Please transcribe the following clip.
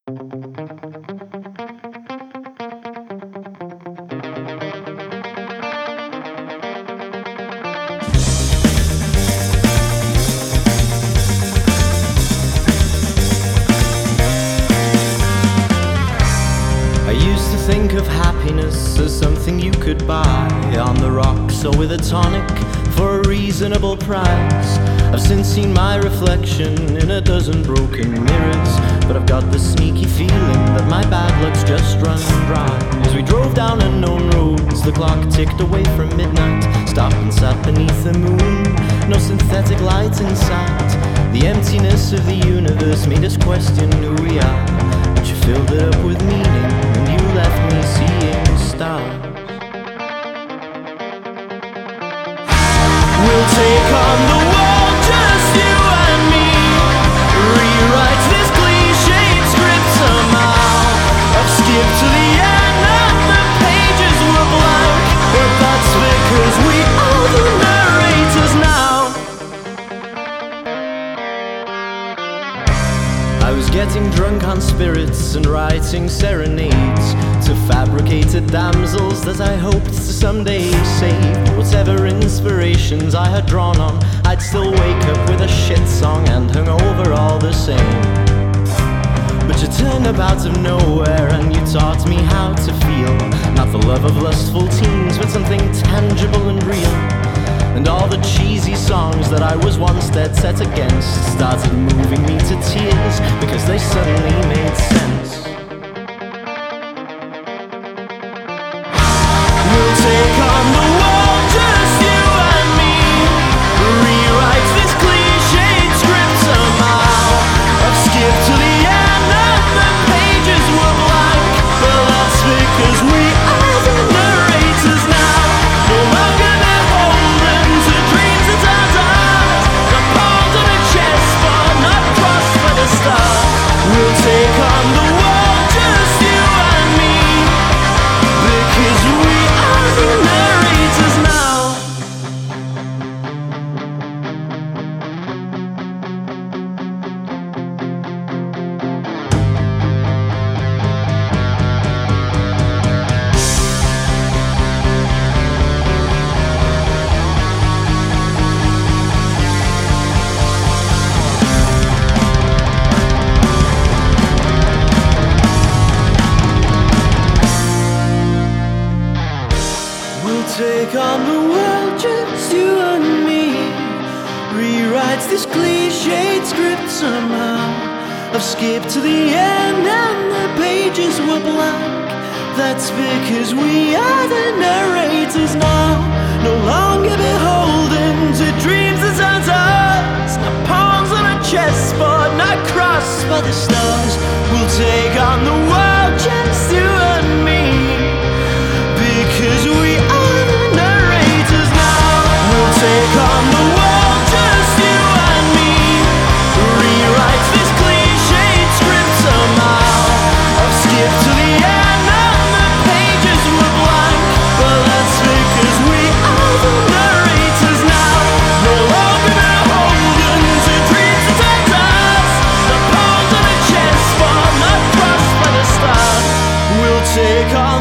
I used to think of happiness as something you could buy on the rocks or with a tonic for a reasonable price. I've since seen my reflection in a dozen broken mirrors, but I've got the sneaky feeling that my bad luck's just run dry. As we drove down unknown roads, the clock ticked away from midnight. Stopped and sat beneath the moon, no synthetic light in sight. The emptiness of the universe made us question who we are, but you filled it up with meaning and you left me seeing stars. We'll take on the world, just you and me. Rewrite this cliched script somehow. I've skipped to the end and the pages were blank, but that's because we are the narrators now. I was getting drunk on spirits and writing serenades to fabricated damsels that I hoped to someday save. Whatever inspirations I had drawn on, I'd still wake up with a shit song and hung over all the same. But you turned up out of nowhere and you taught me how to feel. Not the love of lustful teens, but something tangible and real. And all the cheesy songs that I was once dead set against started moving me to tears because they suddenly made sense. We'll take on the world, just you and me. Rewrite this cliched script somehow. I've skipped to the end and the pages were blank, but that's because we are the narrators now. No longer beholden to dreams that aren't ours. The pawns on a chessboard, not crossed by the stars. We'll take on the world, just you and me, because we are the narrators now. We'll take on the world, just you and me. Rewrites this cliched script somehow. I've skipped to the end and the pages were blank. That's because we are the narrators now. No longer beholden to dreams that aren't ours. No pawns on a chessboard, not crossed by the stars. We'll take on the world, just you and me, because we are the narrators now. We'll take on the world, just you and me. Rewrite this cliched script somehow. I've skipped to the end and the pages were blank, but that's because we are the narrators now. No longer beholden to dreams that aren't ours. The pawns on a chessboard, not crossed by the stars. We'll take on